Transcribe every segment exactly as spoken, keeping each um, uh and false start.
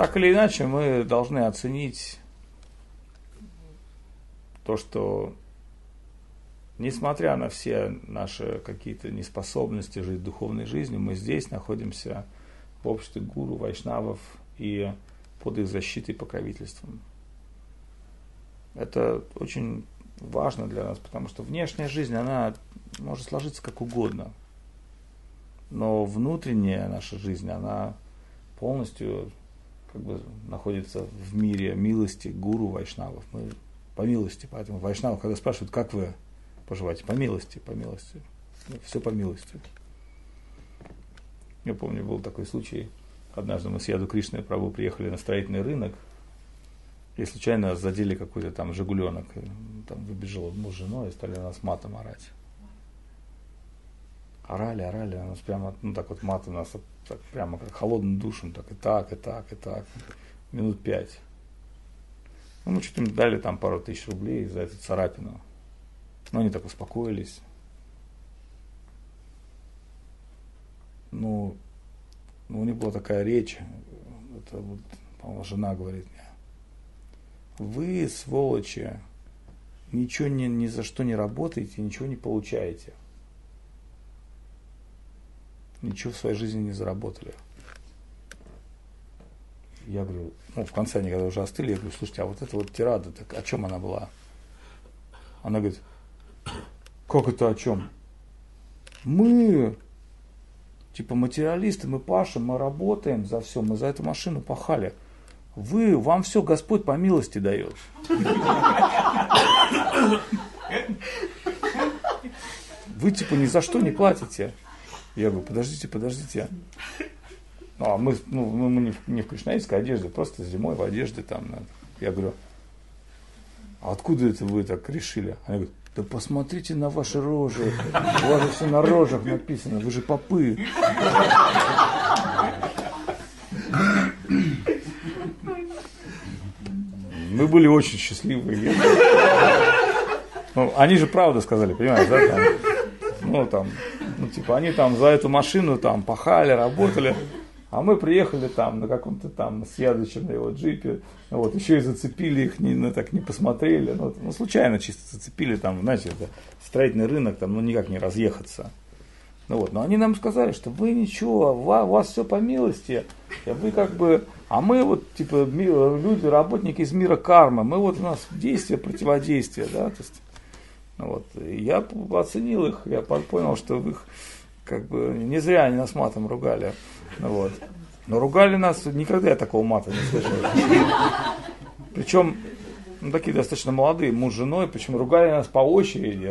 так или иначе мы должны оценить то, что несмотря на все наши какие-то неспособности жить духовной жизнью, мы здесь находимся в обществе гуру, вайшнавов и под их защитой и покровительством. Это очень важно для нас, потому что внешняя жизнь, она может сложиться как угодно. Но внутренняя наша жизнь, она полностью как бы находится в мире милости гуру, вайшнавов. Мы по милости, поэтому вайшнавов, когда спрашивают, как вы поживаете, по милости, по милости. Все по милости. Я помню, был такой случай. Однажды мы с Яду Кришной Прабху приехали на строительный рынок и случайно задели какой-то там жигуленок. Там выбежал муж с женой и стали на нас матом орать. Орали, орали, у нас прямо, ну так вот мат у нас так, прямо как холодным душем, так и так, и так, и так. Минут пять. Ну, мы что-то им дали там пару тысяч рублей за эту царапину. Но они так успокоились. Ну, ну, у них была такая речь, это вот, по-моему, жена говорит мне: вы, сволочи, ничего ни, ни за что не работаете, ничего не получаете. Ничего в своей жизни не заработали. Я говорю, ну, в конце они когда уже остыли, я говорю, слушайте, а вот эта вот тирада, так о чем она была? Она говорит, как это о чем? Мы, типа, материалисты, мы пашем, мы работаем за все, мы за эту машину пахали. Вы, вам все Господь по милости дает. Вы, типа, ни за что не платите. Я говорю, подождите, подождите. Ну, а мы, ну, мы не, в, не в кришнаитской одежде, просто зимой в одежде там. Я говорю, а откуда это вы так решили? Они говорят, да посмотрите на ваши рожи. У вас же все на рожах написано, вы же попы. Мы были очень счастливы. Ну, они же правду сказали, понимаешь, да? Там, ну, там, ну, типа, они там за эту машину там пахали, работали. А мы приехали там на каком-то там с Ядычем на его джипе, вот, еще и зацепили их, не, ну, так не посмотрели, ну, ну, случайно чисто зацепили, там, знаете, это строительный рынок, там, ну, никак не разъехаться. Ну, вот, но они нам сказали, что вы ничего, у вас все по милости, вы как бы, а мы вот, типа, люди, работники из мира кармы, мы вот, у нас действие, противодействие, да, то есть, ну, вот, и я оценил их, я понял, что их, как бы, не зря они нас матом ругали. Ну, вот. Но ругали нас, никогда я такого мата не слышал. Причем, ну, такие достаточно молодые, муж с женой, причем ругали нас по очереди.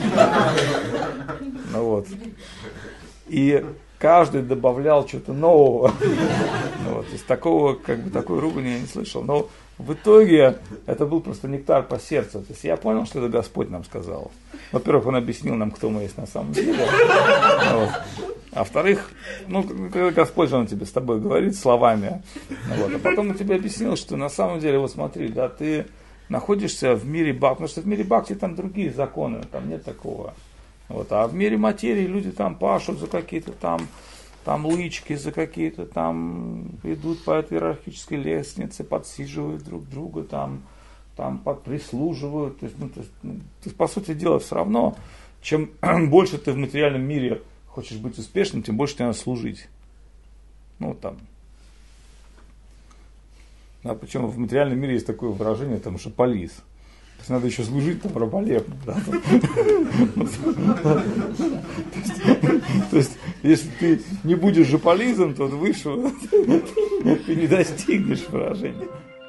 Ну, вот. И каждый добавлял что-то нового. Ну, вот. Из такого, как бы, такой ругани я не слышал. Но в итоге это был просто нектар по сердцу. То есть я понял, что это Господь нам сказал. Во-первых, Он объяснил нам, кто мы есть на самом деле. Вот. А во-вторых, ну, когда Господь же Он тебе с тобой говорит словами, вот, а потом Он тебе объяснил, что на самом деле, вот смотри, да, ты находишься в мире бхакти, потому что в мире бхакти там другие законы, там нет такого. Вот, а в мире материи люди там пашут за какие-то там, там лычки, за какие-то там, идут по этой иерархической лестнице, подсиживают друг друга, там, там прислуживают. То есть, ну, то есть, ну, то есть, по сути дела, все равно, чем больше ты в материальном мире хочешь быть успешным, тем больше тебе надо служить. Ну, там. А причем в материальном мире есть такое выражение, там, шополиз. То есть надо еще служить там раболепно. Да? То есть, если ты не будешь жополизом, то высшего ты не достигнешь выражения.